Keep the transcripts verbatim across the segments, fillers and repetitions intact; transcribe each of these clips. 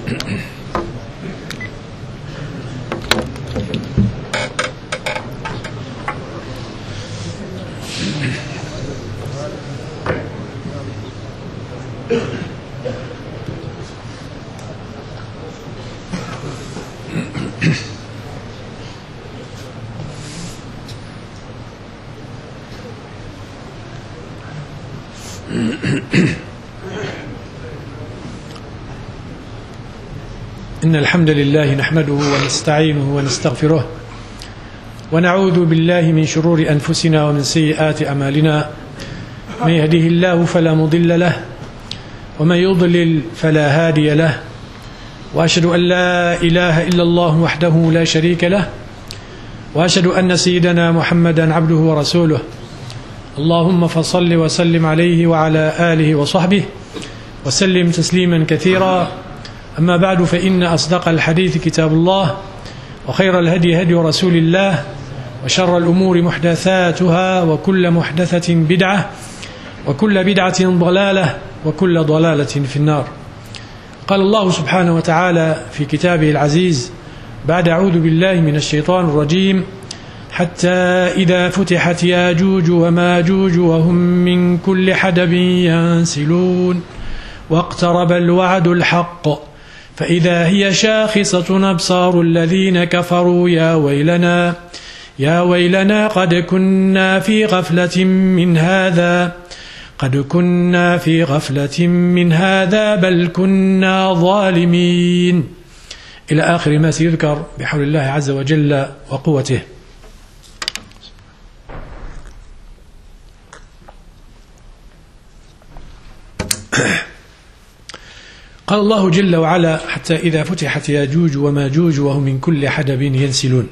إن الحمد لله نحمده ونستعينه ونستغفره ونعوذ بالله من شرور أنفسنا ومن سيئات أعمالنا. من يهده الله فلا مضل له ومن يضلل فلا هادي له، وأشهد أن لا إله إلا الله وحده لا شريك له، وأشهد أن سيدنا محمدا عبده ورسوله. اللهم فصل وسلم عليه وعلى آله وصحبه وسلم تسليما كثيرا. أما بعد، فإن أصدق الحديث كتاب الله، وخير الهدي هدي رسول الله، وشر الأمور محدثاتها، وكل محدثة بدعة، وكل بدعة ضلالة، وكل ضلالة في النار. قال الله سبحانه وتعالى في كتابه العزيز بعد أعوذ بالله من الشيطان الرجيم: حتى إذا فتحت ياجوج وماجوج وهم من كل حدب ينسلون واقترب الوعد الحق فإذا هي شاخصة أبصار الذين كفروا يا ويلنا يا ويلنا قد كنا في غفلة من هذا قد كنا في غفلة من هذا بل كنا ظالمين، إلى آخر ما سيذكر بحول الله عز وجل وقوته. قال الله جل وعلا: حتى إذا فتحت ياجوج وماجوج وهم من كل حدب ينسلون.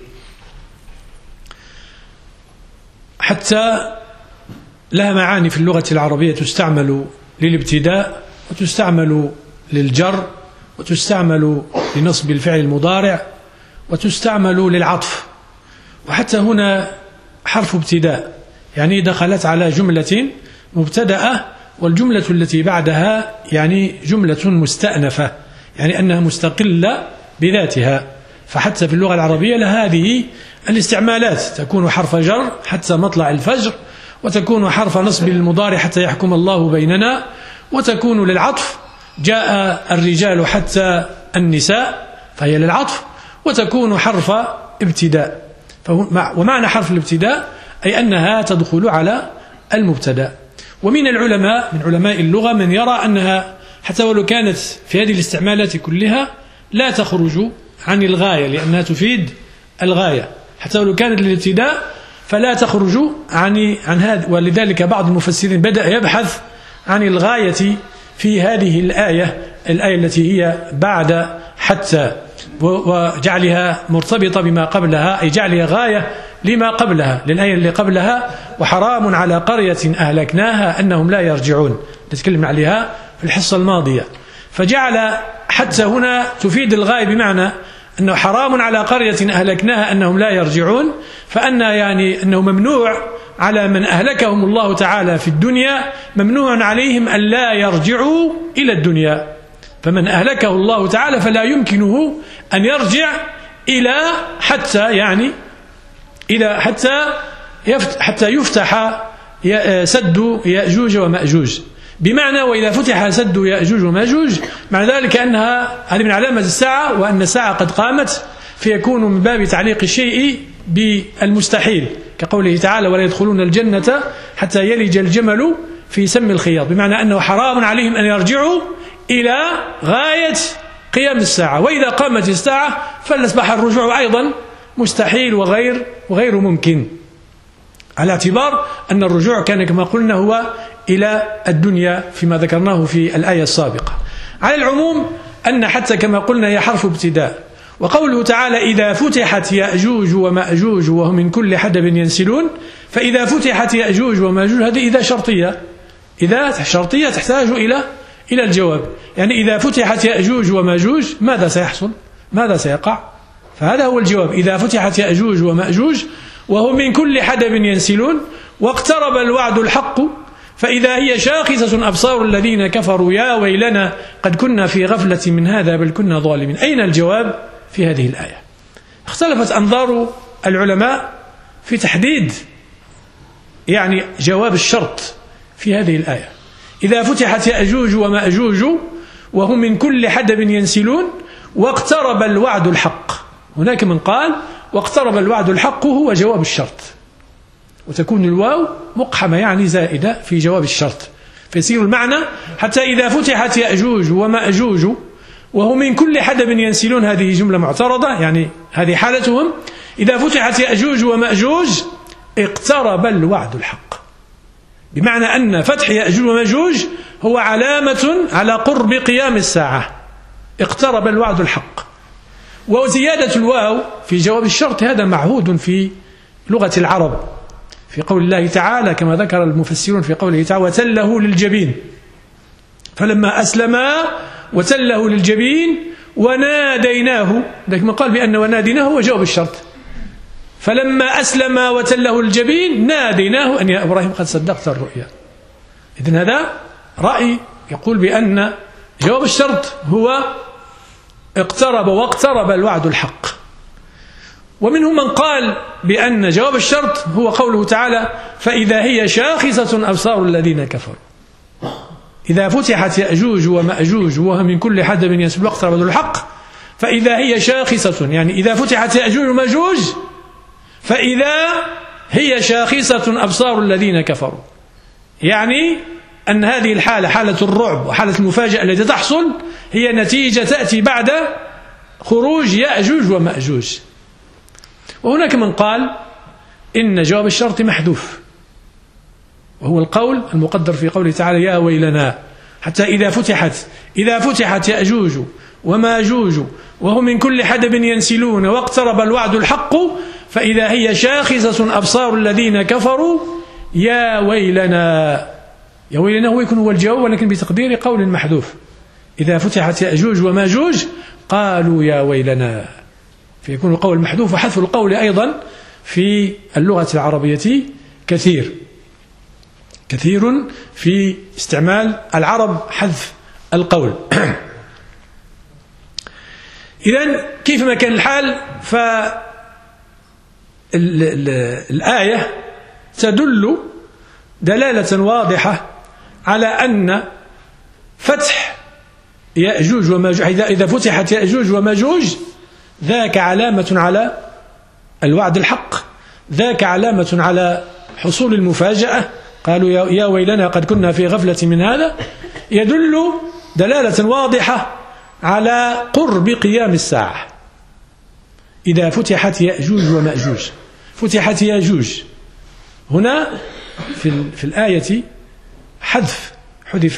حتى لها معاني في اللغة العربية، تستعمل للابتداء، وتستعمل للجر، وتستعمل لنصب الفعل المضارع، وتستعمل للعطف. وحتى هنا حرف ابتداء، يعني دخلت على جملة مبتدأة، والجملة التي بعدها يعني جملة مستأنفة، يعني أنها مستقلة بذاتها. فحتى في اللغة العربية لها هذه الاستعمالات، تكون حرف جر حتى مطلع الفجر، وتكون حرف نصب للمضارع حتى يحكم الله بيننا، وتكون للعطف جاء الرجال حتى النساء فهي للعطف، وتكون حرف ابتداء. ومعنى حرف الابتداء أي أنها تدخل على المبتدأ. ومن العلماء من علماء اللغة من يرى أنها حتى ولو كانت في هذه الاستعمالات كلها لا تخرج عن الغاية، لأنها تفيد الغاية. حتى ولو كانت للابتداء فلا تخرج عن عن هذا، ولذلك بعض المفسرين بدأ يبحث عن الغاية في هذه الآية الآية التي هي بعد حتى، وجعلها مرتبطة بما قبلها، أي جعلها غاية لما قبلها، للآية اللي قبلها: وحرام على قرية أهلكناها أنهم لا يرجعون، نتكلم عليها في الحصة الماضية. فجعل حتى هنا تفيد الغاية، بمعنى أنه حرام على قرية أهلكناها أنهم لا يرجعون، فأن يعني أنه ممنوع على من أهلكهم الله تعالى في الدنيا، ممنوع عليهم أن لا يرجعوا إلى الدنيا. فمن أهلكه الله تعالى فلا يمكنه أن يرجع إلى حتى يعني إلى حتى حتى يفتح سد يأجوج ومأجوج، بمعنى وإذا فتح سد يأجوج ومأجوج مع ذلك أنها هذه من علامة الساعة، وأن الساعة قد قامت، فيكون من باب تعليق الشيء بالمستحيل، كقوله تعالى: ولا يدخلون الجنة حتى يلج الجمل في سم الخياط، بمعنى أنه حرام عليهم أن يرجعوا إلى غاية قيام الساعة. وإذا قامت الساعة فلأصبح الرجوع أيضا مستحيل وغير وغير ممكن، على اعتبار أن الرجوع كان كما قلنا هو إلى الدنيا فيما ذكرناه في الآية السابقة. على العموم أن حتى كما قلنا هي حرف ابتداء. وقوله تعالى: إذا فتحت يأجوج ومأجوج وهم من كل حدب ينسلون، فإذا فتحت يأجوج ومأجوج هذه إذا شرطية، إذا شرطية تحتاج إلى إلى الجواب. يعني إذا فتحت يأجوج ومأجوج ماذا سيحصل؟ ماذا سيقع؟ فهذا هو الجواب: إذا فتحت يأجوج ومأجوج وهم من كل حدب ينسلون واقترب الوعد الحق فإذا هي شاخصة أبصار الذين كفروا يا ويلنا قد كنا في غفلة من هذا بل كنا ظالمين. أين الجواب في هذه الآية؟ اختلفت أنظار العلماء في تحديد يعني جواب الشرط في هذه الآية. إذا فتحت يأجوج ومأجوج وهم من كل حدب ينسلون واقترب الوعد الحق، هناك من قال واقترب الوعد الحق هو جواب الشرط، وتكون الواو مقحمة يعني زائدة في جواب الشرط، فيصير المعنى حتى إذا فتحت يأجوج ومأجوج وهم من كل حدب ينسلون، هذه جملة معترضة يعني هذه حالتهم. إذا فتحت يأجوج ومأجوج اقترب الوعد الحق، بمعنى أن فتح يأجوج ومأجوج هو علامة على قرب قيام الساعة، اقترب الوعد الحق. وزيادة الواو في جواب الشرط هذا معهود في لغة العرب، في قول الله تعالى كما ذكر المفسرون في قوله تعالى وتله للجبين، فلما أسلما وتله للجبين وناديناه، لكن قال بأن وناديناه هو جواب الشرط، فلما أسلم وتله الجبين ناديناه أن يا إبراهيم قد صدقت الرؤيا. إذن هذا رأي يقول بأن جواب الشرط هو اقترب واقترب الوعد الحق. ومنهم من قال بأن جواب الشرط هو قوله تعالى فإذا هي شاخصة أبصار الذين كفروا، إذا فتحت يأجوج ومأجوج وهم من كل حدب ينسلون واقترب الوعد الحق، فإذا هي شاخصة يعني إذا فتحت يأجوج ومأجوج فإذا هي شاخصة أبصار الذين كفروا، يعني أن هذه الحالة حالة الرعب وحالة المفاجأة التي تحصل هي نتيجة تأتي بعد خروج يأجوج ومأجوج. وهناك من قال إن جواب الشرط محذوف، وهو القول المقدر في قوله تعالى يا ويلنا، حتى إذا فتحت إذا فتحت يأجوج وماجوج وهم من كل حدب ينسلون واقترب الوعد الحق فإذا هي شاخصة أبصار الذين كفروا يا ويلنا. يا ويلنا هو يكون هو الجواب ولكن بتقدير قول محذوف، إذا فتحت يأجوج وماجوج قالوا يا ويلنا، فيكون القول محذوف. وحذف القول أيضا في اللغة العربية كثير كثير في استعمال العرب حذف القول. إذن كيفما كان الحال فالآية تدل دلالة واضحة على أن فتح يأجوج وماجوج إذا فتحت يأجوج وماجوج ذاك علامة على الوعد الحق، ذاك علامة على حصول المفاجأة. قالوا يا ويلنا قد كنا في غفلة من هذا، يدل دلالة واضحة على قرب قيام الساعة. إذا فتحت يأجوج ومأجوج، فتحت يأجوج هنا في في الآية حذف، حذف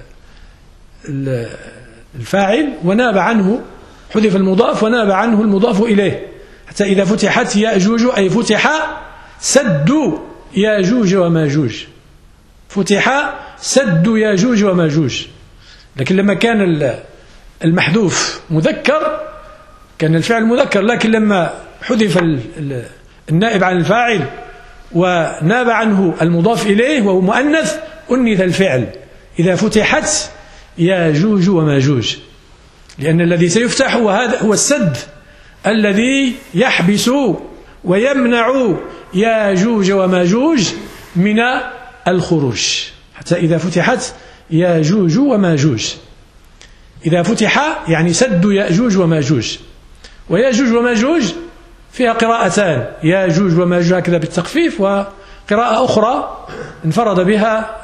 الفاعل وناب عنه، حذف المضاف وناب عنه المضاف إليه، حتى إذا فتحت يأجوج أي فتح سد يأجوج وماجوج، فتح سد يأجوج وماجوج. لكن لما كان المحذوف مذكر كان الفعل مذكر، لكن لما حذف النائب عن الفاعل وناب عنه المضاف إليه وهو مؤنث أنث الفعل. إذا فتحت يأجوج وماجوج، لأن الذي سيفتح هو هذا هو السد الذي يحبس ويمنع يأجوج وماجوج من الخروج، حتى إذا فتحت يأجوج وماجوج. إذا فتح يعني سد يأجوج وماجوج. ويأجوج وماجوج فيها قراءتان، يأجوج وماجوج هكذا بالتخفيف، وقراءة أخرى انفرد بها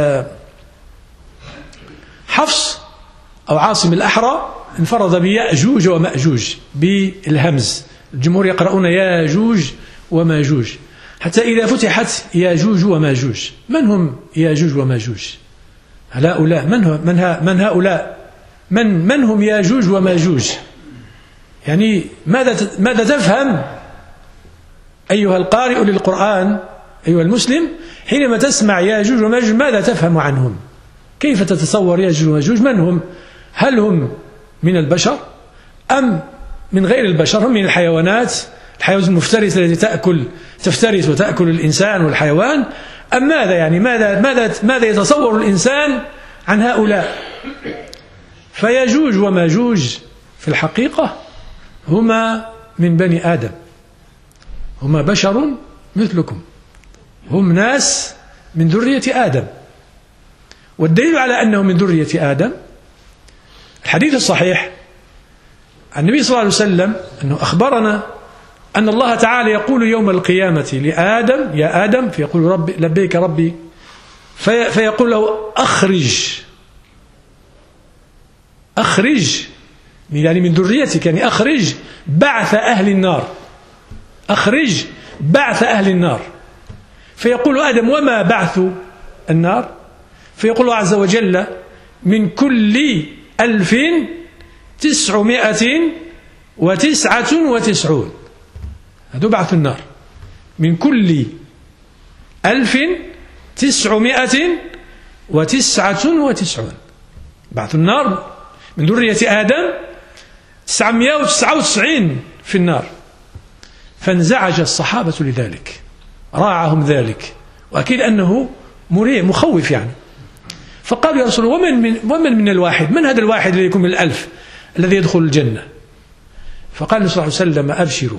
حفص أو عاصم الأحرى، انفرد بيأجوج ومأجوج بالهمز. الجمهور يقرؤون ياجوج وماجوج، حتى إذا فتحت ياجوج وماجوج. من هم ياجوج وماجوج؟ هؤلاء من هو من, من هؤلاء من من هم ياجوج وماجوج؟ يعني ماذا ماذا تفهم أيها القارئ للقرآن أيها المسلم حينما تسمع ياجوج وماجوج؟ ماذا تفهم عنهم؟ كيف تتصور ياجوج وماجوج؟ من هم؟ هل هم من البشر أم من غير البشر؟ هم من الحيوانات، الحيوانات المفترسة التي تأكل تفترس وتأكل الإنسان والحيوان، أم ماذا يعني ماذا, ماذا, ماذا يتصور الإنسان عن هؤلاء؟ فيجوج وماجوج في الحقيقة هما من بني آدم، هما بشر مثلكم، هم ناس من ذرية آدم. والدليل على أنهم من ذرية آدم الحديث الصحيح عن النبي صلى الله عليه وسلم أنه أخبرنا أن الله تعالى يقول يوم القيامة لآدم: يا آدم، فيقول ربي لبيك ربي، في فيقول له: أخرج أخرج يعني من ذريتك، يعني أخرج بعث أهل النار، أخرج بعث أهل النار. فيقول آدم: وما بعث النار؟ فيقول الله عز وجل: من كل ألف تسعمائة وتسعة وتسعون. هذا بعث النار. من كل ألف تسعمائة وتسعة وتسعون بعث النار من ذرية آدم تسعمائة وتسعة وتسعين في النار. فانزعج الصحابة لذلك، راعهم ذلك، وأكيد أنه مريع مخوف يعني. فقالوا: يا رسول الله، ومن من, ومن من الواحد؟ من هذا الواحد الذي يكون من الألف الذي يدخل الجنة؟ فقال النبي صلى الله عليه وسلم: أبشروا،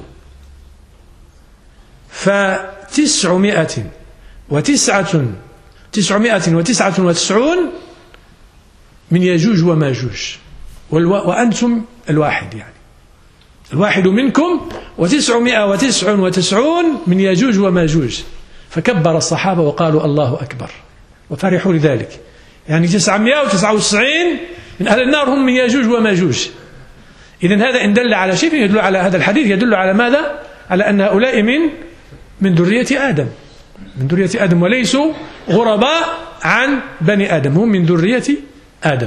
فتسعمائة وتسعة تسعمائة وتسعة وتسعون من يجوج وماجوج، وأنتم الواحد، يعني الواحد منكم، وتسعمائة وتسعة وتسعون من يجوج وماجوج. فكبر الصحابة وقالوا: الله أكبر، وفرحوا لذلك. يعني تسعمائة وتسعة وتسعين من أهل النار هم من يجوج وماجوج. إذن هذا إن دل على شيء يدل على هذا الحديث، يدل على ماذا؟ على أن هؤلاء من من ذرية آدم، من ذرية آدم، وليسوا غرباء عن بني آدم، هم من ذرية آدم.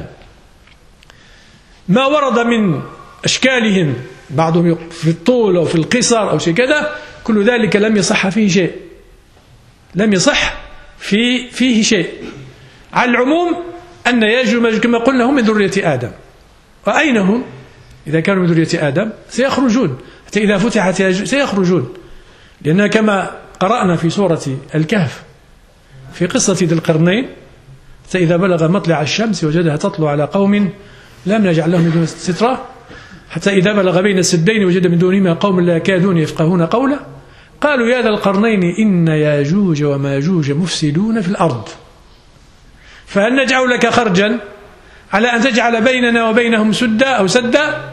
ما ورد من أشكالهم، بعضهم في الطول أو في القصر أو شيء كذا، كل ذلك لم يصح فيه شيء، لم يصح في فيه شيء. على العموم أن يجوج كما قلنا هم من ذرية آدم. وأين هم؟ إذا كانوا من ذرية آدم سيخرجون، حتى إذا فتحت يجوج سيخرجون، لأن كما قرأنا في سورة الكهف في قصة ذي القرنين: حتى إذا بلغ مطلع الشمس وجدها تطلع على قوم لم نجعل لهم من دون سترة، حتى إذا بلغ بين السدين وجد من دونهما قوم لا يكادون يفقهون قولا، قالوا: يا ذا القرنين إن ياجوج وماجوج مفسدون في الأرض، فهل نجعل لك خرجا على أن تجعل بيننا وبينهم سدا أو سدا؟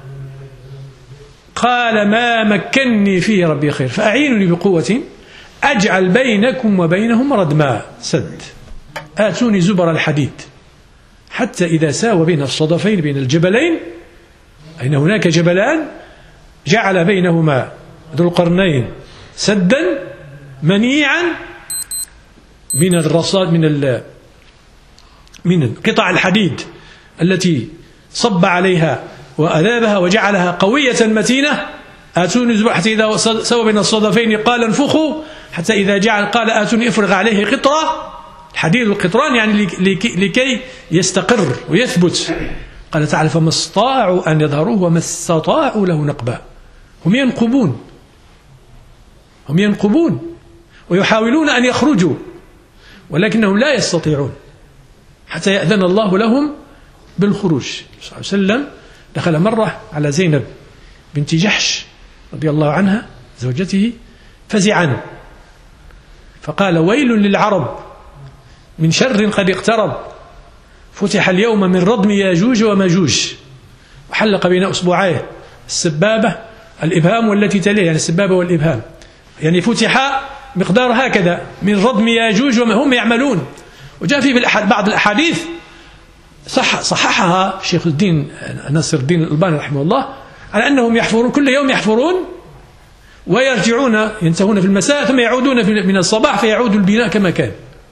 قال: ما مكني فيه ربي خير فأعينني بقوة أجعل بينكم وبينهم ردما، سد. آتوني زبر الحديد حتى إذا ساوى بين الصدفين بين الجبلين، أين هناك جبلان، جعل بينهما ذو القرنين سدا منيعا من الرصاد من ال من قطع الحديد التي صب عليها وأذابها وجعلها قوية متينة. آتوني زبر حتى إذا سوى بين الصدفين قال انفخوا، حتى إذا جعل قال آتوني افرغ عليه قطرة. الحديد القطران يعني لكي يستقر ويثبت. قال تعالى: فما استطاعوا أن يظهروه وما استطاعوا له نقبا. هم ينقبون هم ينقبون ويحاولون أن يخرجوا، ولكنهم لا يستطيعون حتى يأذن الله لهم بالخروج. صلى الله عليه وسلم دخل مرة على زينب بنت جحش رضي الله عنها زوجته فزعا، فقال: ويل للعرب من شر قد اقترب، فتح اليوم من ردم ياجوج وماجوج. وحلق بين أصبعيه السبابة الإبهام والتي تليه، يعني السبابة والإبهام، يعني فتح مقدار هكذا من ردم ياجوج وهم يعملون. وجاء في بعض الأحاديث صح صححها شيخ الدين ناصر الدين الألباني رحمه الله على أنهم يحفرون كل يوم، يحفرون ويرجعون ينتهون في المساء ثم يعودون من الصباح فيعود البناء كما كان.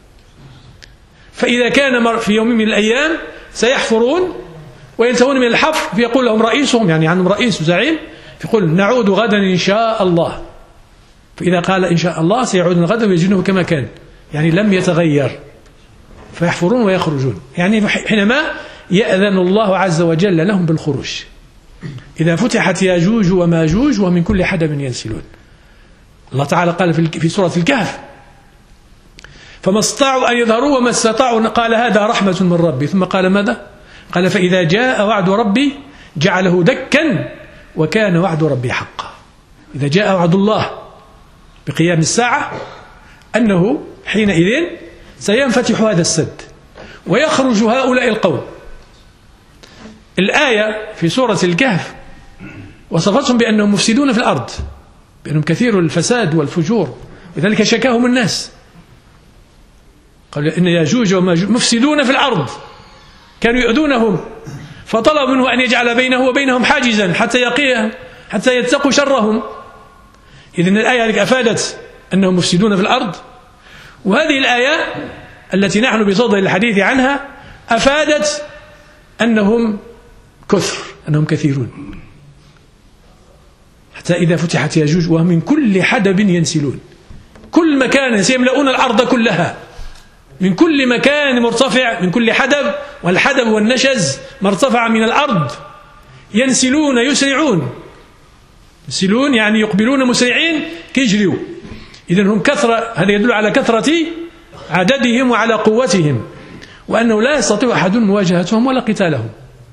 فإذا كان في يوم من الأيام سيحفرون وينتهون من الحفر، فيقول لهم رئيسهم، يعني عنهم رئيس وزعيم، يقول: نعود غدا إن شاء الله. فإذا قال إن شاء الله سيعودون غدا ويجدونه كما كان، يعني لم يتغير، فيحفرون ويخرجون. يعني حينما يأذن الله عز وجل لهم بالخروج، إذا فتحت ياجوج وماجوج ومن كل حدب ينسلون. الله تعالى قال في سورة الكهف: فما استطاعوا أن يظهروا وما استطاعوا. قال هذا رحمة من ربي. ثم قال ماذا؟ قال فإذا جاء وعد ربي جعله دكا وكان وعد ربي حقا. إذا جاء وعد الله بقيام الساعة أنه حينئذ سينفتح هذا السد ويخرج هؤلاء القوم. الآية في سورة الكهف وصفتهم بأنهم مفسدون في الأرض، بأنهم كثير الفساد والفجور، لذلك شكاهم الناس، قال إن ياجوج وماجوج مفسدون في الأرض، كانوا يؤذونهم، فطلب منه أن يجعل بينه وبينهم حاجزا حتى يقيهم حتى يتقوا شرهم. إذن الآية أفادت أنهم مفسدون في الأرض، وهذه الآية التي نحن بصدد الحديث عنها أفادت أنهم كثر، أنهم كثيرون، حتى إذا فتحت ياجوج وهم من كل حدب ينسلون، كل مكان سيملؤون الأرض كلها، من كل مكان مرتفع، من كل حدب، والحدب والنشز مرتفع من الأرض، ينسلون يسرعون، ينسلون يعني يقبلون مسرعين كيجريوا. إذن هم كثرة، هذا يدل على كثرة عددهم وعلى قوتهم، وأنه لا يستطيع أحد مواجهتهم ولا قتالهم.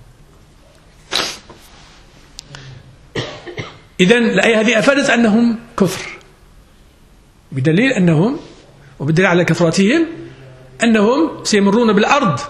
إذن الآية هذه أفادت أنهم كثر، بدليل أنهم، وبالدليل على كثرتهم، أنهم سيمرون بالأرض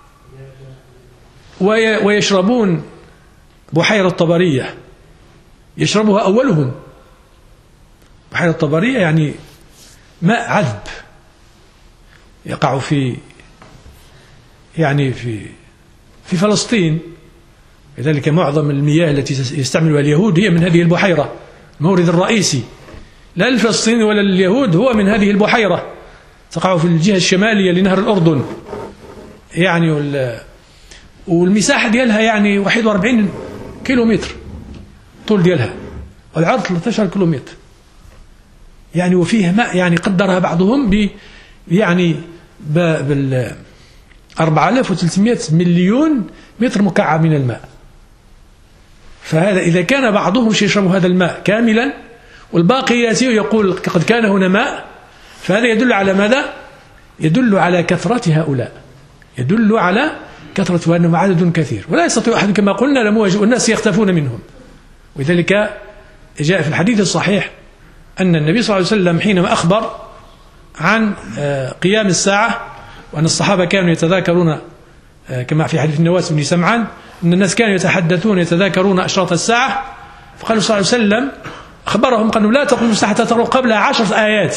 ويشربون بحيرة طبرية، يشربها أولهم. بحيرة طبرية يعني ماء عذب يقع في يعني في في فلسطين، لذلك معظم المياه التي يستعملها اليهود هي من هذه البحيرة، المورد الرئيسي لا للفلسطينيين ولا لليهود، هو من هذه البحيرة، تقع في الجهة الشمالية لنهر الأردن يعني، والمساحة ديالها يعني واحد وأربعين كيلومتر طول ديالها، والعرض ثلاثة عشر كيلومتر يعني، وفيها ماء يعني قدرها بعضهم ب يعني بال أربعة آلاف وثلاثمائة مليون متر مكعب من الماء. فهذا إذا كان بعضهم يشرب هذا الماء كاملا والباقي يأتي يقول قد كان هنا ماء، فهذا يدل على ماذا؟ يدل على كثرة هؤلاء، يدل على كثرة، وأنهم عدد كثير ولا يستطيع أحد كما قلنا لمواجهة، والناس يختفون منهم. ولذلك جاء في الحديث الصحيح أن النبي صلى الله عليه وسلم حينما أخبر عن قيام الساعة، وأن الصحابة كانوا يتذاكرون كما في حديث النواس بن سمعان أن الناس كانوا يتحدثون يتذاكرون أشراط الساعة، فقال صلى الله عليه وسلم أخبرهم قالوا لا تقوم الساعة حتى تروا قبلها عشر آيات،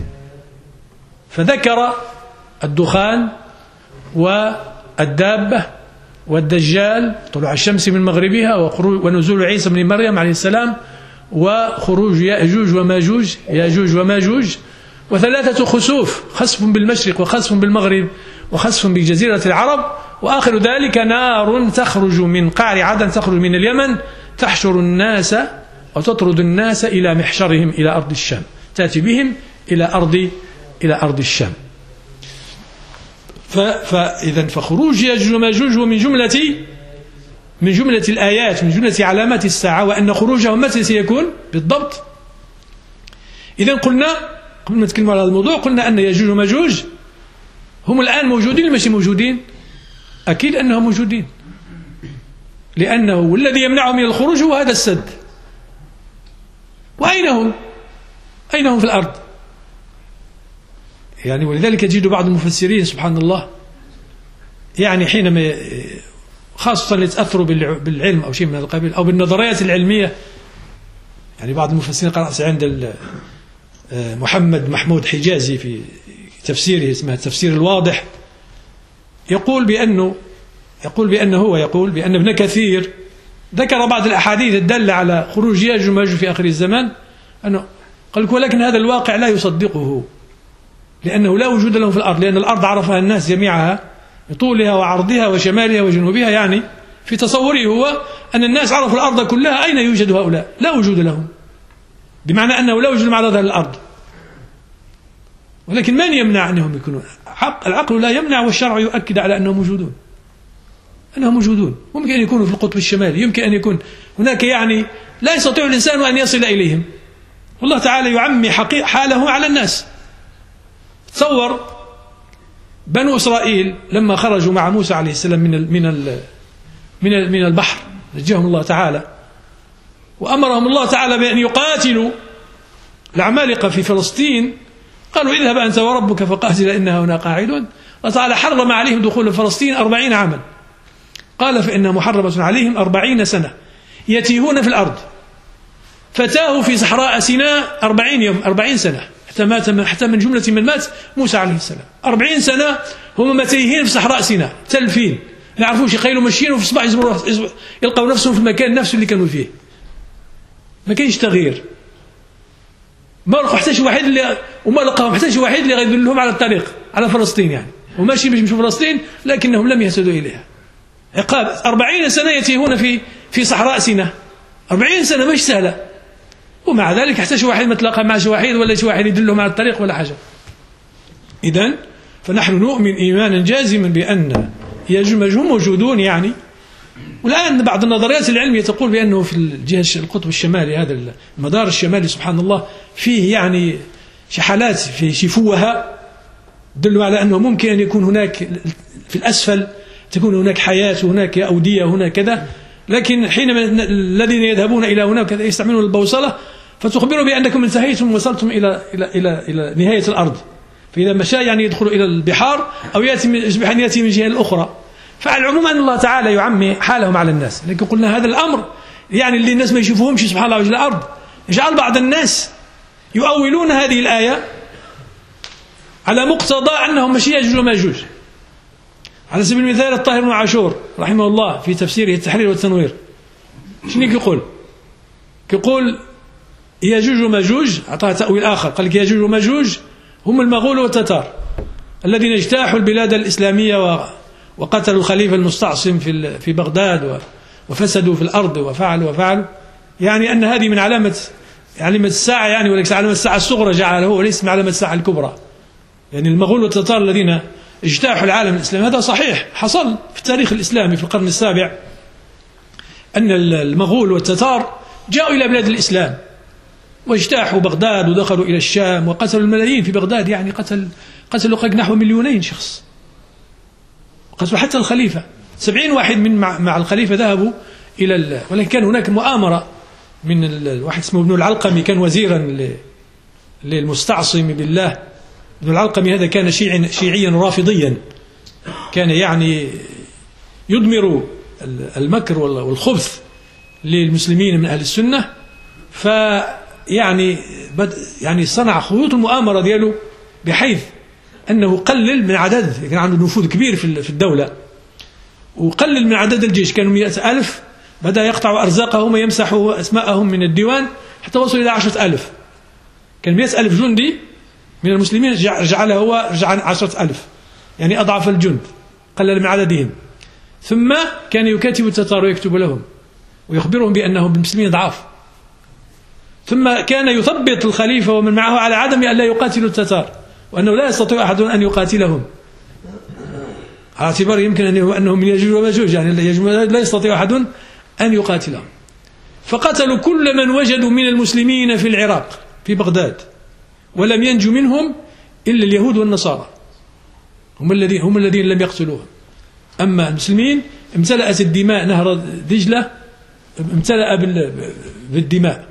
فذكر الدخان والدابة والدجال، طلوع الشمس من مغربها، ونزول عيسى بن مريم عليه السلام، وخروج يأجوج وماجوج يأجوج وماجوج، وثلاثة خسوف، خسف بالمشرق وخسف بالمغرب وخسف بجزيرة العرب، وآخر ذلك نار تخرج من قعر عدن، تخرج من اليمن، تحشر الناس وتطرد الناس إلى محشرهم إلى أرض الشام، تأتي بهم إلى أرض إلى أرض الشام. فإذا فخروج يأجوج وماجوج ومن جملة من جملة الآيات، من جملة علامات الساعة، وأن خروجهم متى سيكون بالضبط. إذا قلنا قبل ما نتكلم على هذا الموضوع قلنا أن يأجوج وماجوج هم الآن موجودين، مش موجودين؟ أكيد أنهم موجودين، لأنه والذي يمنعهم من الخروج هو هذا السد. وأين هم؟ أين هم في الأرض؟ يعني ولذلك يجد بعض المفسرين سبحان الله يعني حينما خاصة يتأثروا بالعلم أو شيء من هذا القبيل أو بالنظريات العلمية، يعني بعض المفسرين قرأت عند محمد محمود حجازي في تفسيره اسمه التفسير الواضح، يقول بأنه يقول بأنه هو يقول بأن ابن كثير ذكر بعض الأحاديث الدالة على خروج يأجوج وماجوج في آخر الزمان، أنه قال ولكن هذا الواقع لا يصدقه، لأنه لا وجود له في الأرض، لأن الأرض عرفها الناس جميعها بطولها وعرضها وشمالها وجنوبها، يعني في تصوره هو أن الناس عرفوا الأرض كلها، أين يوجد هؤلاء؟ لا وجود لهم، بمعنى أنه لا وجود على ظهر الأرض. ولكن من يمنع أنهم يكونون؟ العقل لا يمنع، والشرع يؤكد على أنهم موجودون، أنهم موجودون. ممكن أن يكونوا في القطب الشمالي، يمكن أن يكون هناك يعني لا يستطيع الإنسان أن يصل إليهم، والله تعالى يعمي حالهم على الناس. تصور بنو إسرائيل لما خرجوا مع موسى عليه السلام من ال من ال من ال من البحر، نجاهم الله تعالى وأمرهم الله تعالى بأن يقاتلوا العمالقة في فلسطين، قالوا اذهب أنت وربك فقاتل إنها هنا قاعدون. الله تعالى حرم عليهم دخول فلسطين أربعين عاما، قال فإنها محرمة عليهم أربعين سنة يتيهون في الأرض، فتاهوا في صحراء سيناء أربعين يوم أربعين سنة حتى مات حتى من جملة من مات موسى عليه السلام. أربعين سنة هم متيهين في صحراء سيناء تلفين، لا يعرفوش يخيلوا ماشيين وفي الصباح يلقوا نفسهم في المكان نفسه اللي كانوا فيه، ما كاينش تغيير، ما لقوا حتى شي واحد اللي وما لقاهم حتى شي واحد اللي غيدلهم على الطريق على فلسطين، يعني وماشي باش يمشوا فلسطين لكنهم لم يهتدوا إليها. عقاب أربعين سنة يتيهون في في صحراء سيناء، أربعين سنة مش سهلة، ومع ذلك حتى شي واحد ما تلاقى مع شي واحد ولا شي واحد يدلهم على الطريق ولا حاجة. إذن فنحن نؤمن إيمانا جازما بأن يأجوج ومأجوج موجودون يعني. والآن بعض النظريات العلمية تقول بأنه في الجهة القطب الشمالي، هذا المدار الشمالي سبحان الله فيه يعني شي حالات في شي فوهة دلوا على أنه ممكن أن يكون هناك في الأسفل تكون هناك حياة وهناك أودية وهناك كذا، لكن حينما الذين يذهبون إلى هناك يستعملون البوصلة فتخبروا بأنكم انتهيتم وصلتم إلى إلى إلى إلى نهاية الأرض، فإذا مشى يعني يدخل إلى البحار أو يأتي من يصبح أن يأتي من الجهة الأخرى. فعلى العموم أن الله تعالى يعمي حالهم على الناس، لكن قلنا هذا الأمر يعني اللي الناس ما يشوفوهمش سبحان الله وجه الأرض، يجعل بعض الناس يؤولون هذه الآية على مقتضى أنهم ماشي يأجوج وماجوج. على سبيل المثال الطاهر بن عاشور رحمه الله في تفسيره التحرير والتنوير شنو يقول؟ يقول يأجوج وماجوج، أعطاها تأويل آخر، قال لك يأجوج وماجوج هم المغول والتتار الذين اجتاحوا البلاد الإسلامية وقتلوا الخليفة المستعصم في في بغداد وفسدوا في الأرض وفعلوا وفعلوا، يعني أن هذه من علامة علامة الساعة، يعني وليس علامة الساعة الصغرى جعله وليس من علامة الساعة الكبرى. يعني المغول والتتار الذين اجتاحوا العالم الإسلامي، هذا صحيح حصل في التاريخ الإسلامي في القرن السابع، أن المغول والتتار جاءوا إلى بلاد الإسلام واجتاحوا بغداد ودخلوا إلى الشام وقتلوا الملايين في بغداد، يعني قتل قتلوا قد نحو مليونين شخص، قتلوا حتى الخليفة، سبعين واحد من مع, مع الخليفة ذهبوا إلى ال... ولكن كان هناك مؤامرة من ال... واحد اسمه ابن العلقمي، كان وزيرا ل... للمستعصم بالله. ابن العلقمي هذا كان شيعي شيعيا رافضيا، كان يعني يضمر المكر والخبث للمسلمين من أهل السنة، فيعني بد يعني صنع خيوط المؤامرة دياله بحيث أنه قلل من عدد، كان عنده نفوذ كبير في الدولة، وقلل من عدد الجيش، كانوا مئة ألف، بدأ يقطع أرزاقهم ويمسح أسماءهم من الديوان حتى وصل إلى عشرة ألف. كان مئة ألف جندي من المسلمين جعله هو رجع عشرة ألف، يعني أضعف الجند، قلل من عددهم. ثم كان يكاتب التتار ويكتب لهم ويخبرهم بأنهم المسلمين ضعاف. ثم كان يثبط الخليفة ومن معه على عدم أن لا يقاتلوا التتار، وأنه لا يستطيع أحد أن يقاتلهم، على اعتبار يمكن أنهم من يأجوج وماجوج، يعني لا يستطيع أحد أن يقاتلهم. فقتلوا كل من وجدوا من المسلمين في العراق في بغداد، ولم ينجو منهم إلا اليهود والنصارى، هم الذين هم الذين لم يقتلوهم. أما المسلمين امتلأت الدماء، نهر دجلة امتلأ بالدماء.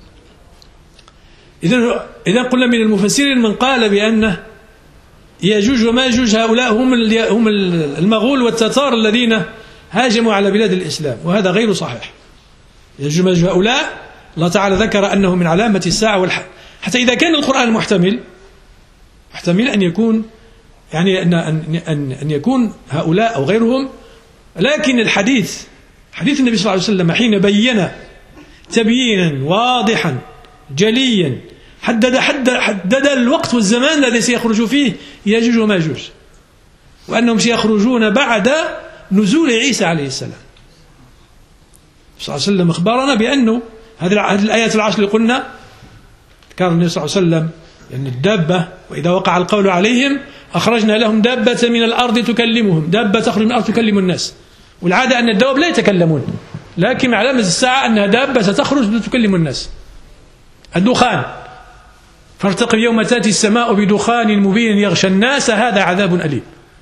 إذن إذا قلنا من المفسرين من قال بأن يأجوج وماجوج هؤلاء هم هم المغول والتتار الذين هاجموا على بلاد الإسلام، وهذا غير صحيح. يأجوج وماجوج هؤلاء الله تعالى ذكر أنه من علامة الساعة والحق، حتى إذا كان القرآن محتمل محتمل أن يكون يعني أن أن أن يكون هؤلاء أو غيرهم، لكن الحديث حديث النبي صلى الله عليه وسلم حين بين تبيينا واضحا جليا حدد حدد حدد الوقت والزمان الذي سيخرج فيه يأجوج وماجوج، وأنهم سيخرجون بعد نزول عيسى عليه السلام. صلى الله عليه وسلم أخبرنا بأنه هذه الآيات العشر اللي قلنا ذكر النبي صلى الله عليه وسلم يعني الدابة، وإذا وقع القول عليهم أخرجنا لهم دابة من الأرض تكلمهم، دابة تخرج من الأرض تكلم الناس. والعادة أن الدواب لا يتكلمون، لكن مع علامة الساعة أنها دابة ستخرج تكلم الناس. الدخان، فارتقب يوم تأتي السماء بدخان مبين يغشى الناس هذا عذاب أليم.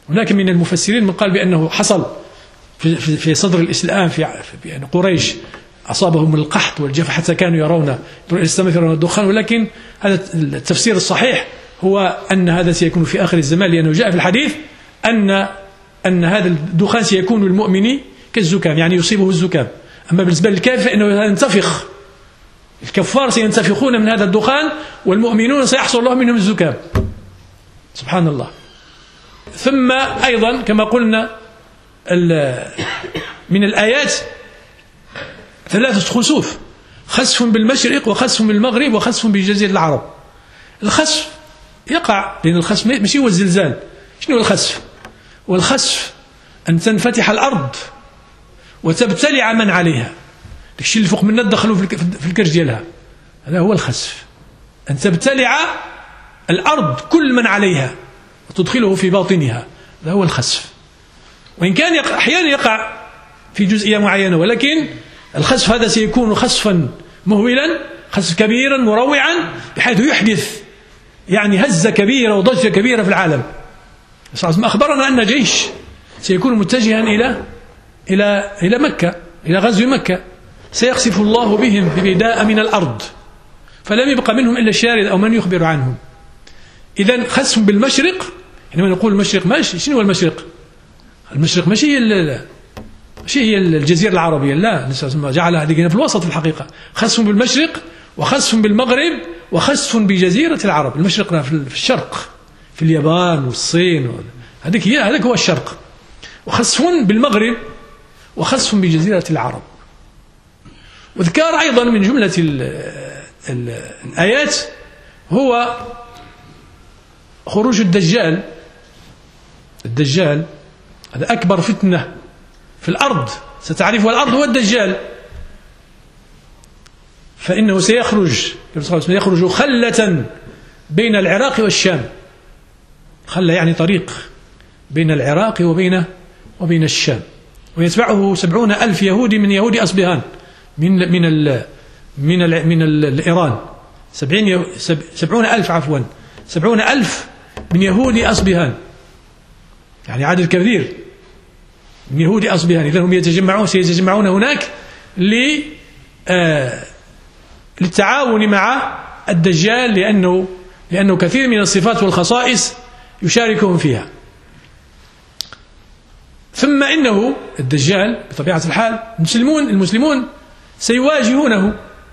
هناك من المفسرين من قال بأنه حصل في, في, في صدر الإسلام في, في يعني قريش أصابهم القحط والجفا حتى كانوا يرون الإسلام يرون الدخان، ولكن هذا التفسير الصحيح هو أن هذا سيكون في آخر الزمان، لأنه جاء في الحديث أن أن هذا الدخان سيكون للمؤمن كالزكام، يعني يصيبه الزكام. أما بالنسبة للكافر فإنه ينتفخ، الكفار سينتفخون من هذا الدخان، والمؤمنون سيحصل لهم منهم الزكام. سبحان الله. ثم أيضا كما قلنا من الآيات ثلاثة خسوف: خسف بالمشرق وخسف بالمغرب وخسف بجزيرة العرب. الخسف يقع، لأن الخسف ماشي هو الزلزال. شنو هو الخسف؟ والخسف أن تنفتح الأرض وتبتلع من عليها، الشيء اللي فوق منها تدخلوا في الكرش ديالها، هذا هو الخسف. أن تبتلع الأرض كل من عليها وتدخله في باطنها، هذا هو الخسف. وإن كان يقع أحيانا يقع في جزئية معينة، ولكن الخسف هذا سيكون خسفا مهولا، خسف كبيرا مروعا بحيث يحدث يعني هزة كبيرة وضجة كبيرة في العالم. أخبرنا أن جيش سيكون متجها إلى إلى إلى مكة، إلى غزو مكة، سيخسف الله بهم ببداء من الأرض، فلم يبقى منهم إلا الشارد أو من يخبر عنهم. إذن خسف بالمشرق، حينما نقول المشرق ماشي، شنو هو المشرق؟ المشرق ماشي هي ماشي هي الجزيرة العربية، لا، جعلها هذه في الوسط الحقيقة. خسف بالمشرق وخسف بالمغرب وخسف بجزيرة العرب. المشرق في الشرق، في اليابان والصين، هذيك هي، هذاك هو الشرق. وخسف بالمغرب وخسف بجزيرة العرب. وذكر أيضا من جملة ال ال الآيات هو خروج الدجال. الدجال هذا أكبر فتنة في الأرض ستعرفها الأرض، هو الدجال. فإنه سيخرج يخرج خلة بين العراق والشام. خلة يعني طريق بين العراق وبين وبين الشام، ويتبعه سبعون ألف يهودي من يهود أصبهان، من من ال من ال من ال إيران. سبعين سبعون ألف عفوا سبعون ألف من يهود أصبهان، يعني عدد كبير من يهود أصبهان. إذن هم يتجمعون سيتجمعون هناك ل آه للتعاون مع الدجال، لأنه لأنه كثير من الصفات والخصائص يشاركهم فيها. ثم إنه الدجال بطبيعة الحال المسلمون المسلمون سيواجهونه،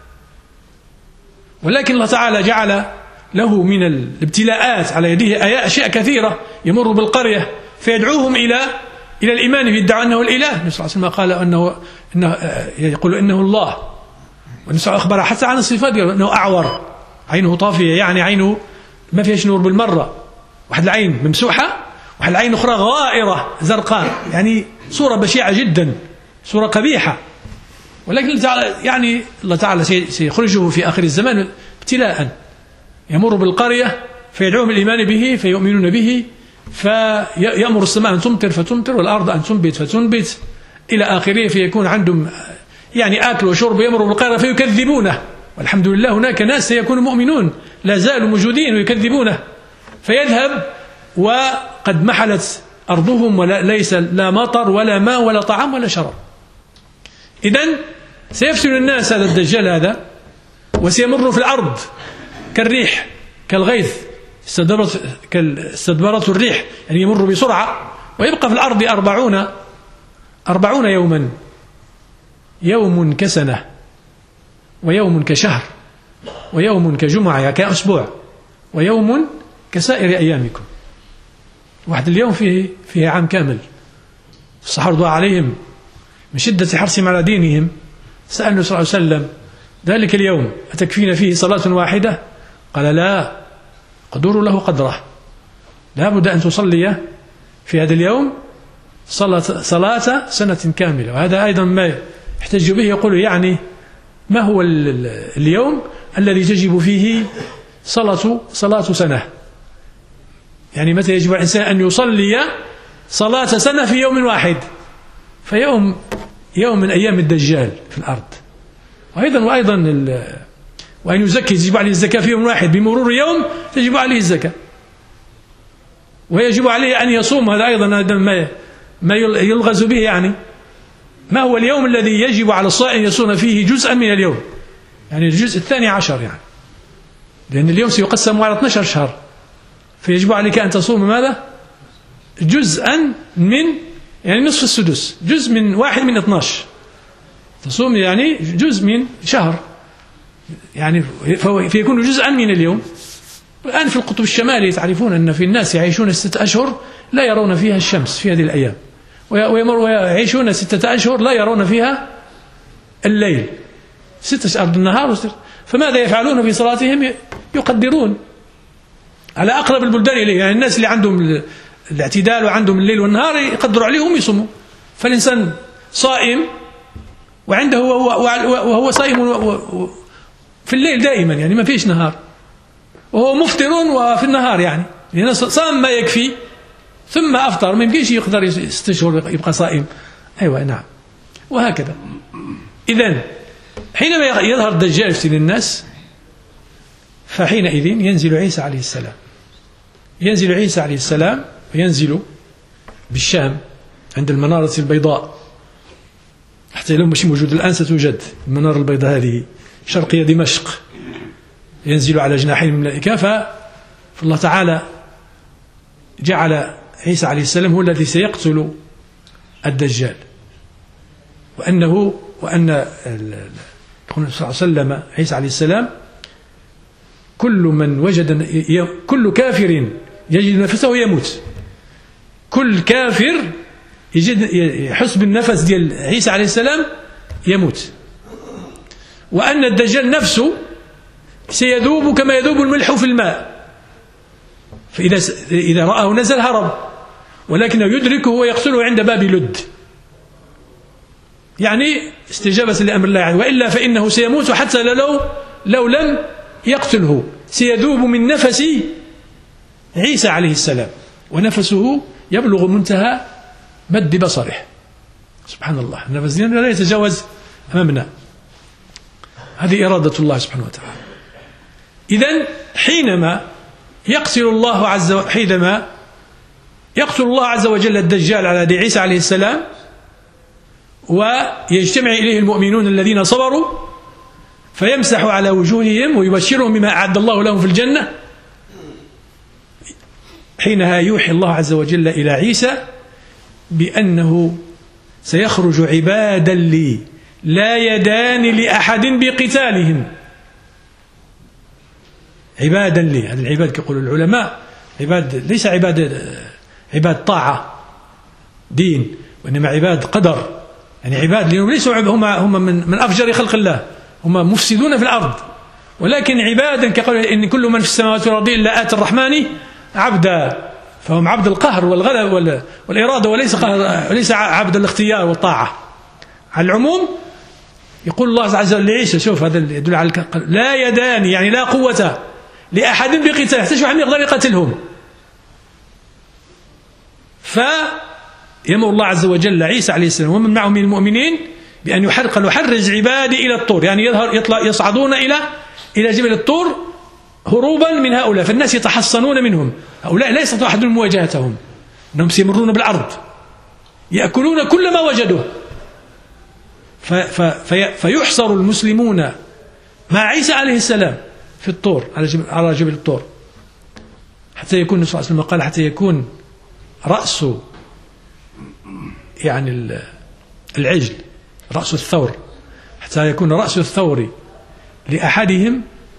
ولكن الله تعالى جعل له من الابتلاءات على يديه أشياء كثيرة. يمر بالقرية فيدعوهم إلى إلى الإيمان، يدعو أنه الإله. النبي صلى الله عليه وسلم قال أنه إنه يقول إنه الله، والنبي أخبر حتى عن الصفات، أنه أعور، عينه طافية، يعني عينه ما فيهاش نور بالمرة، واحد العين ممسوحة، واحد العين أخرى غائرة زرقاء، يعني صورة بشعة جدا، صورة قبيحة. ولكن يعني الله تعالى سيخرجه في آخر الزمان ابتلاء. يمر بالقرية فيدعوهم الإيمان به فيؤمنون به، فيأمر السماء أن تمطر فتمطر والأرض أن تنبت فتنبت إلى آخره، فيكون عندهم يعني آكل وشرب. يمر بالقرية فيكذبونه، والحمد لله هناك ناس سيكونوا مؤمنون لا زالوا موجودين ويكذبونه، فيذهب وقد محلت أرضهم وليس لا مطر ولا ماء ولا طعام ولا شراب. إذن سيفتن الناس هذا الدجال هذا، وسيمر في الأرض كالريح كالغيث، استدبرت استدبرته الريح، يعني يمر بسرعة، ويبقى في الأرض أربعون أربعون يوما، يوم كسنة ويوم كشهر ويوم كجمعة كأسبوع ويوم كسائر أيامكم. واحد اليوم فيه فيه عام كامل. الصحابة رضي عليهم من شدة حرصهم على دينهم سأل النبي صلى الله عليه وسلم: ذلك اليوم أتكفينا فيه صلاة واحدة؟ قال: لا، قدور له قدره، لا بد أن تصلي في هذا اليوم صلاة, صلاة سنة كاملة. وهذا أيضا ما يحتج به، يقول يعني ما هو اليوم الذي تجب فيه صلاة صلاة سنة؟ يعني متى يجب على الإنسان أن يصلي صلاة سنة في يوم واحد؟ فيوم يوم من أيام الدجال في الأرض. وأيضا وأيضا وأن يزكي، تجب عليه الزكاة في يوم واحد، بمرور يوم تجب عليه الزكاة. ويجب عليه أن يصوم. هذا أيضا ما ما يلغز به يعني. ما هو اليوم الذي يجب على الصائم يصوم فيه جزءا من اليوم؟ يعني الجزء الثاني عشر يعني، لأن اليوم سيقسم على اثني عشر شهر، فيجب عليك أن تصوم ماذا؟ جزءا من يعني نصف السدس، جزء من واحد من اثني عشر، تصوم يعني جزء من شهر يعني، فيكون جزءا من اليوم. الآن في القطب الشمالي تعرفون أن في الناس يعيشون ستة أشهر لا يرون فيها الشمس في هذه الأيام، ويعيشون ستة أشهر لا يرون فيها الليل، ستة أشهر النهار. فماذا يفعلون في صلاتهم؟ يقدرون على أقرب البلدان إليه، يعني الناس اللي عندهم الاعتدال وعندهم الليل والنهار يقدروا عليهم يصوموا. فالإنسان صائم وعنده وهو صائم في الليل دائما يعني ما فيش نهار، وهو مفطر وفي النهار يعني، لأنه صام ما يكفي ثم أفطر، ما يمكنش يقدر ست شهور يبقى صائم. أيوة نعم. وهكذا. إذن حينما يظهر الدجال يفتن الناس، فحينئذ ينزل عيسى عليه السلام، ينزل عيسى عليه السلام وينزل بالشام عند المنارة البيضاء، حتى لو مش موجود الآن ستوجد المنارة البيضاء هذه شرقية دمشق. ينزل على جناحين من الملائكة، فالله تعالى جعل عيسى عليه السلام هو الذي سيقتل الدجال، وأنه وأن يقول صلى الله عليه وسلم عيسى عليه السلام كل من وجد كل كافر يجد نفسه يموت، كل كافر يجد يحس بالنفس ديال عيسى عليه السلام يموت، وأن الدجال نفسه سيذوب كما يذوب الملح في الماء، فإذا إذا رآه نزل هرب، ولكنه يدركه ويقتله عند باب لد، يعني استجابة لأمر الله يعني. وإلا فإنه سيموت حتى لو لو لم يقتله، سيذوب من نفس عيسى عليه السلام، ونفسه يبلغ منتهى مد بصره. سبحان الله، النفس لا يتجاوز أمامنا، هذه إرادة الله سبحانه وتعالى. إذن حينما يقتل الله عز وجل حينما يقتل الله عز وجل الدجال على يد عيسى عليه السلام، ويجتمع إليه المؤمنون الذين صبروا، فيمسح على وجوههم ويبشرهم بما أعد الله لهم في الجنة، حينها يوحي الله عز وجل إلى عيسى بأنه سيخرج عبادا لي لا يدان لأحد بقتالهم. عبادا لي، هذا العباد كيقول العلماء عباد ليس عباد عباد طاعة دين، وإنما عباد قدر، يعني عباد لأنهم ليسوا هم هم من من أفجر خلق الله، هم مفسدون في الأرض، ولكن عبادا كقول إن كل من في السماوات والأرض إلا آتي الرحمن عبدا، فهم عبد القهر والغلب والإرادة، وليس وليس عبد الاختيار والطاعة. على العموم يقول الله عز وجل لعيسى، شوف هذا يدل على لا يدان، يعني لا قوة لأحد بقتال، حتى شو عم يقدر يقتلهم. فيأمر الله عز وجل عيسى عليه السلام ومن معه من المؤمنين بأن يحرق نحرج عبادي إلى الطور، يعني يظهر يطلع يصعدون إلى إلى جبل الطور هروبا من هؤلاء، فالناس يتحصنون منهم، هؤلاء لا يستطيع أحد مواجهتهم، أنهم سيمرون بالأرض يأكلون كل ما وجدوه. فيحصر المسلمون مع عيسى عليه السلام في الطور، على جبل, على جبل الطور، حتى يكون النبي صلى الله عليه وسلم قال حتى يكون رأس يعني العجل رأس الثور، حتى يكون رأس الثور لأحدهم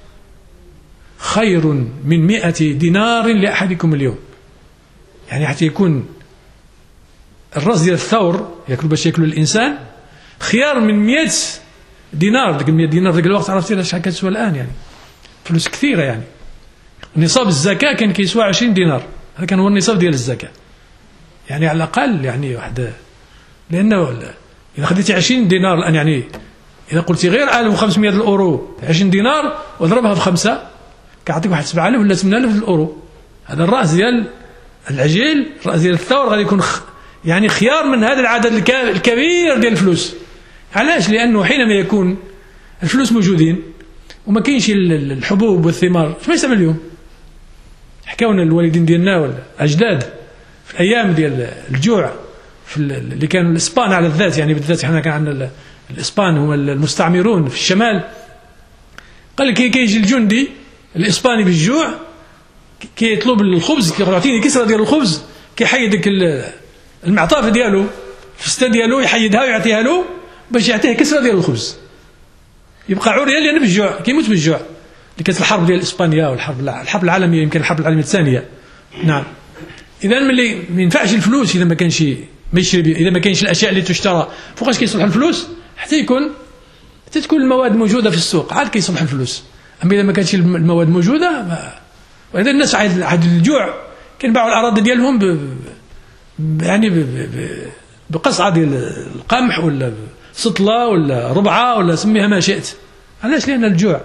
خير من مئة دينار لأحدكم اليوم، يعني حتى يكون الرأس ديال الثور يأكل باش يأكل الإنسان خيار من مئة دينار. ديك مئة دينار ذاك الوقت عرفتي شحال كتسوى الآن، يعني فلوس كثيرة. يعني نصاب الزكاة كان كيسوى عشرين دينار، هذا كان هو النصاب ديال الزكاة، يعني على الأقل يعني واحد، لأنه إذا خديتي عشرين دينار الآن، يعني إذا قلتي غير ألف وخمسمائة الأورو عشرين دينار واضربها بخمسة كيعطيك واحد سبعة آلاف ولا ثمانية آلاف الأورو. هذا الرأس ديال العجيل، الرأس ديال الثور غادي يكون خ... يعني خيار من هذا العدد الكبير ديال الفلوس. علاش؟ لأنه حينما يكون الفلوس موجودين وما كاينش الحبوب والثمار، اش ما يستعمل اليوم؟ حكاونا الوالدين ديالنا والأجداد في الأيام ديال الجوع في اللي كانوا الإسبان على الذات، يعني بالذات احنا كان عندنا الإسبان هم المستعمرون في الشمال. قال كي كيجي الجندي الإسباني بالجوع كيطلب الخبز، كيقول اعطيني كسرة ديال الخبز، كيحيد ديك المعطاف ديالو الفسته ديالو يحيدها ويعطيها له باش يعطيه كسرة ديال الخبز، يبقى عريان لأنه بالجوع كيموت بالجوع. اللي كانت الحرب ديال إسبانيا والحرب الحرب العالمية، يمكن الحرب العالمية الثانية. نعم. إذا ملي ما ينفعش الفلوس إذا ما كانش ما يشري، إذا ما كاينش الأشياء اللي تشترى. فوقاش كيصلح الفلوس؟ حتى يكون حتى تكون المواد موجودة في السوق عاد كيصلح الفلوس. أما إذا ما كانتش المواد موجودة ما... وإذا الناس عاد الجوع كينباعوا الأراضي ديالهم ب... يعني ب... ب... بقصعة ديال القمح ولا سطلة ولا ربعة ولا سميها ما شئت. علاش؟ لأن الجوع.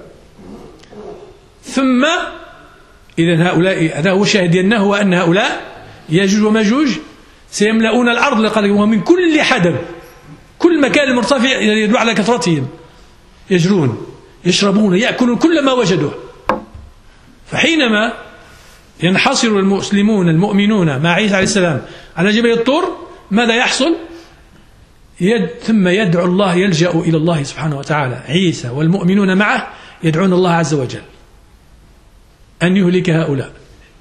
ثم إذا هؤلاء، هذا هو الشاهد ديالنا، هو أن هؤلاء ياجوج وماجوج سيملؤون الأرض ومن كل حدب، كل مكان المرتفع يدل على كثرتهم، يجرون يشربون يأكلون كل ما وجدوه. فحينما ينحصر المسلمون المؤمنون مع عيسى عليه السلام على جبل الطور ماذا يحصل؟ يد ثم يدعو الله، يلجأ إلى الله سبحانه وتعالى. عيسى والمؤمنون معه يدعون الله عز وجل أن يهلك هؤلاء،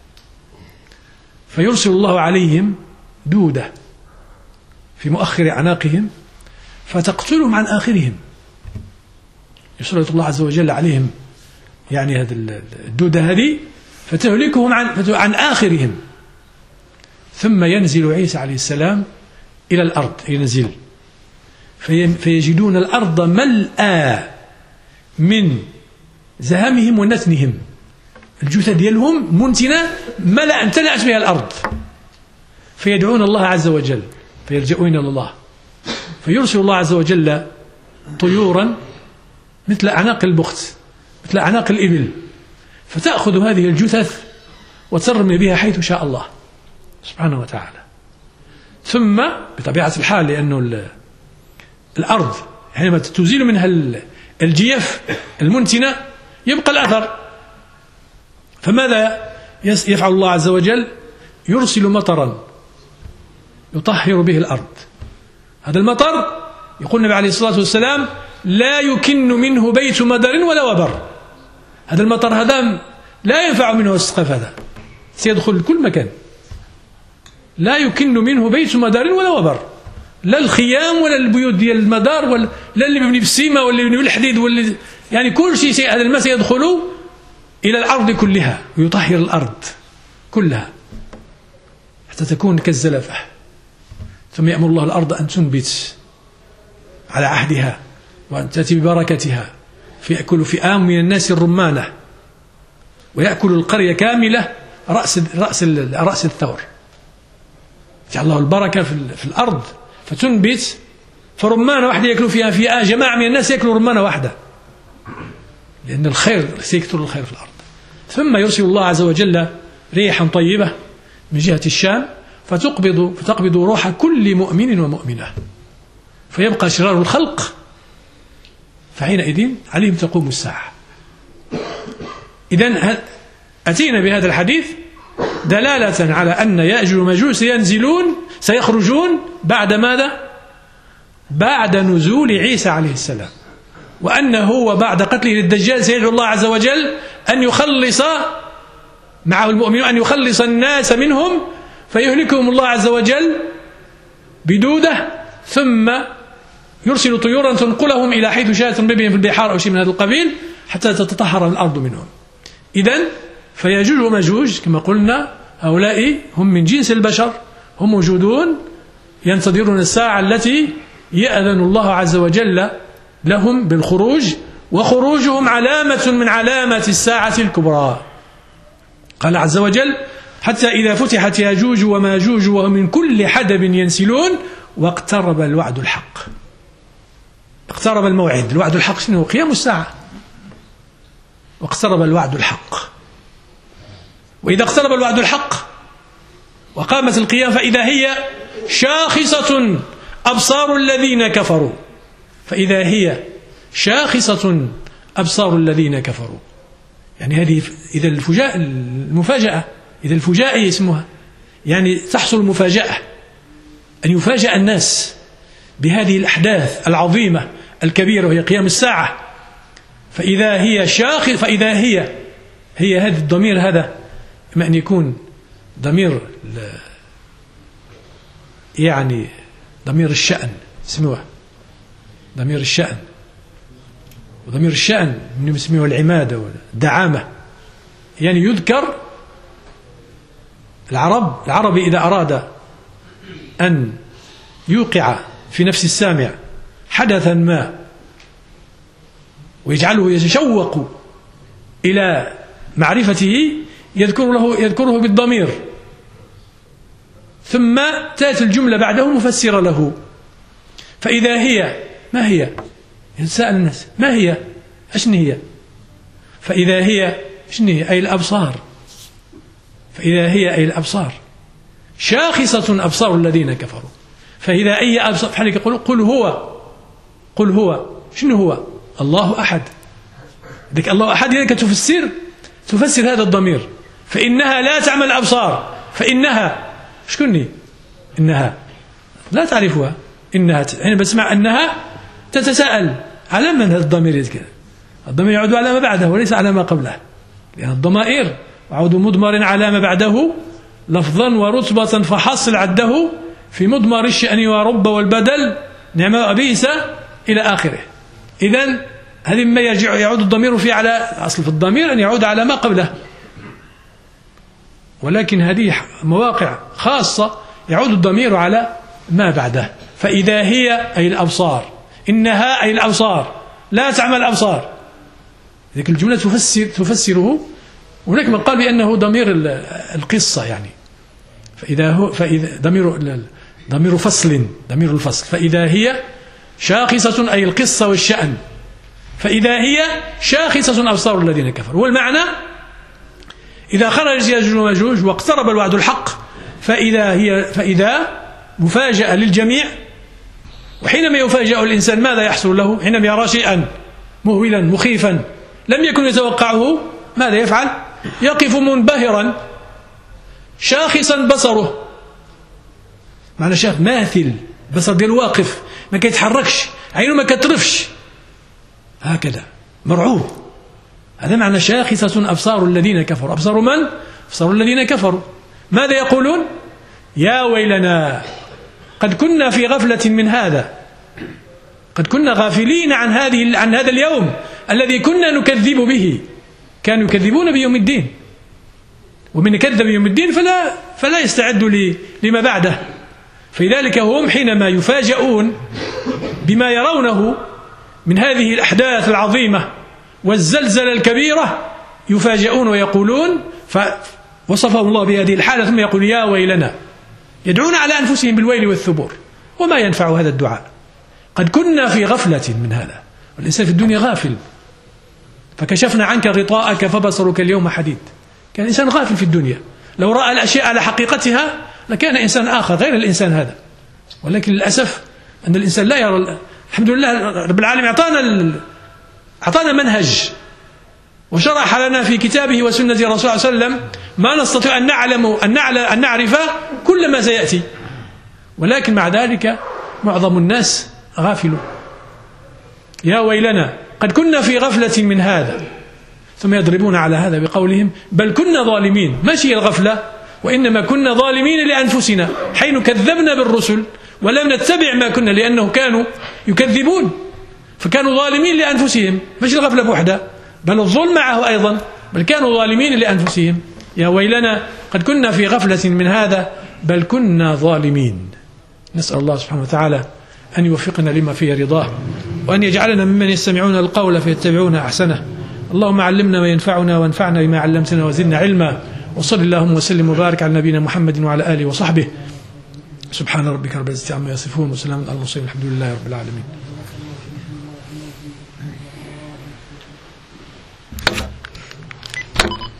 فيرسل الله عليهم دودة في مؤخر أعناقهم فتقتلهم عن آخرهم. يسلط الله عز وجل عليهم يعني هذه الدودة هذه فتهلكهم عن, عن آخرهم. ثم ينزل عيسى عليه السلام إلى الأرض، ينزل فيجدون الأرض ملأى من زهمهم ونتنهم، الجثة ديالهم منتنة ملأ امتلأت بها الأرض. فيدعون الله عز وجل فيلجؤون إلى الله، فيرسل الله عز وجل طيورا مثل أعناق البخت، مثل أعناق الإبل، فتأخذ هذه الجثث وترمي بها حيث شاء الله سبحانه وتعالى. ثم بطبيعة الحال لأنه الأرض حينما تزيل منها الجيف المنتنة يبقى الأثر. فماذا يفعل الله عز وجل؟ يرسل مطرا يطهر به الأرض. هذا المطر يقول النبي عليه الصلاة والسلام لا يكن منه بيت مدر ولا وبر. هذا المطر هذا لا ينفع منه السقف، هذا سيدخل كل مكان. لا يكن منه بيت مدر ولا وبر، لا الخيام ولا البيوت ديال المدار ولا لا اللي مبني بالسيمة ولا مبني بالحديد ولا يعني كل شيء. هذا الماء سيدخل إلى الأرض كلها ويطهر الأرض كلها حتى تكون كالزلفة. ثم يأمر الله الأرض أن تنبت على عهدها وأن تأتي ببركتها، فيأكل فئام من الناس الرمانة ويأكل القرية كاملة رأس رأس رأس الثور. جعل الله البركة في الأرض فتنبت، فرمانة واحدة يأكلوا فيها فئة جماعة من الناس يأكلوا رمانة واحدة، لأن الخير سيكثر الخير في الأرض. ثم يرسل الله عز وجل ريحا طيبة من جهة الشام فتقبض فتقبض روح كل مؤمن ومؤمنة، فيبقى شرار الخلق، فحينئذ عليهم تقوم الساعة. إذن أتينا بهذا الحديث دلالة على أن يأجوج وماجوج سينزلون سيخرجون بعد ماذا؟ بعد نزول عيسى عليه السلام، وأنه وبعد قتله للدجال سيدعو الله عز وجل أن يخلص معه المؤمنون، أن يخلص الناس منهم فيهلكهم الله عز وجل بدودة، ثم يرسل طيورا تنقلهم إلى حيث شاءت بهم في البحار أو شيء من هذا القبيل حتى تتطهر الأرض منهم. إذن فيأجوج وماجوج كما قلنا هؤلاء هم من جنس البشر، هم موجودون ينتظرون الساعة التي يأذن الله عز وجل لهم بالخروج، وخروجهم علامة من علامات الساعة الكبرى. قال عز وجل حتى إذا فتحت ياجوج وماجوج وهم من كل حدب ينسلون واقترب الوعد الحق. اقترب الموعد، الوعد الحق شنو؟ قيام الساعة. واقترب الوعد الحق، وإذا اقترب الوعد الحق وقامت القيام فإذا هي شاخصة أبصار الذين كفروا، فإذا هي شاخصة أبصار الذين كفروا، يعني هذه إذا الفجاء المفاجأة إذا الفجائية اسمها، يعني تحصل مفاجأة، أن يفاجأ الناس بهذه الأحداث العظيمة الكبيرة وهي قيام الساعة. فإذا هي شاخص، فإذا هي هي هذا الضمير، هذا إما أن يكون ضمير يعني ضمير الشأن، اسموه ضمير الشأن، وضمير الشأن من اسمه العمادة والدعامة، يعني يذكر العرب العربي إذا أراد أن يوقع في نفس السامع حدثا ما ويجعله يتشوق إلى معرفته يذكر له يذكره بالضمير، ثم تأتي الجملة بعده مفسرة له. فإذا هي، ما هي؟ يتساءل الناس ما هي؟ أشن هي؟ فإذا هي أشن هي؟ أي الأبصار. فإذا هي أي الأبصار شاخصة أبصار الذين كفروا. فإذا أي أبصار فحالك يقول قل هو، قل هو شنو هو؟ الله أحد. ذلك الله أحد لك تفسر تفسر هذا الضمير. فإنها لا تعمل الأبصار، فإنها شكوني؟ إنها لا تعرفها، إنها حين بسمع أنها تتساءل على من هذا الضمير يذكر. الضمير يعود على ما بعده وليس على ما قبله، لأن الضمائر وعود مضمر على ما بعده لفظا ورتبة فحصل عده في مضمر الشأن ورب والبدل نعم وبئس إلى آخره. إذن هذه ما يرجع يعود الضمير فيه على أصل في الضمير أن يعود على ما قبله، ولكن هذه مواقع خاصة يعود الضمير على ما بعده. فإذا هي أي الأبصار، إنها أي الأبصار لا تعمل الأبصار. ذلك الجملة تفسر تفسره. هناك من قال بأنه ضمير القصة، يعني فإذا هو فإذا ضمير ضمير فصل ضمير الفصل. فإذا هي شاخصة أي القصة والشأن. فإذا هي شاخصة أبصار الذين كفروا. والمعنى إذا خرج يأجوج ومأجوج واقترب الوعد الحق، فإذا هي فإذا مفاجأة للجميع. وحينما يفاجأ الإنسان ماذا يحصل له؟ حينما يرى شيئا مهولا مخيفا لم يكن يتوقعه ماذا يفعل؟ يقف منبهرا شاخصا بصره، معنى شاخ ماثل بصر ديال واقف ما كيتحركش، عينه ما كترفش، هكذا مرعوب. هذا معنى شاخصة أبصار الذين كفروا. أبصار من؟ أبصار الذين كفروا. ماذا يقولون؟ يا ويلنا قد كنا في غفلة من هذا، قد كنا غافلين عن هذه عن هذا اليوم الذي كنا نكذب به. كانوا يكذبون بيوم الدين، ومن كذب بيوم الدين فلا فلا يستعد لما بعده. فلذلك هم حينما يفاجؤون بما يرونه من هذه الأحداث العظيمة والزلزلة الكبيرة يفاجؤون ويقولون، فوصفهم الله بهذه الحالة ثم يقول يا ويلنا، يدعون على أنفسهم بالويل والثبور. وما ينفع هذا الدعاء؟ قد كنا في غفلة من هذا، والإنسان في الدنيا غافل. فكشفنا عنك غطاءك فبصرك اليوم حديد. كان الإنسان غافل في الدنيا، لو رأى الأشياء على حقيقتها لكان إنسان آخر غير الإنسان هذا. ولكن للأسف أن الإنسان لا يرى. الحمد لله رب العالمين أعطانا أعطانا منهج وشرح لنا في كتابه وسنة رسول الله صلى الله عليه وسلم ما نستطيع أن نعلم أن نعلم أن نعرف كل ما سيأتي، ولكن مع ذلك معظم الناس غافلون. يا ويلنا قد كنا في غفلة من هذا، ثم يضربون على هذا بقولهم بل كنا ظالمين. ماشي الغفلة، وإنما كنا ظالمين لأنفسنا حين كذبنا بالرسل ولم نتبع ما كنا، لأنه كانوا يكذبون فكانوا ظالمين لأنفسهم. مش الغفلة بوحدها، بل الظلم معه أيضا، بل كانوا ظالمين لأنفسهم. يا ويلنا قد كنا في غفلة من هذا بل كنا ظالمين. نسأل الله سبحانه وتعالى أن يوفقنا لما فيه رضاه، وأن يجعلنا ممن يستمعون القول فيتبعون أحسنه. اللهم علمنا ما ينفعنا وانفعنا بما علمتنا وزدنا علما. وصل اللهم وسلم وبارك على نبينا محمد وعلى آله وصحبه. سبحان ربك رب العزة عما يصفون وسلام على المرسلين الحمد لله رب العالمين.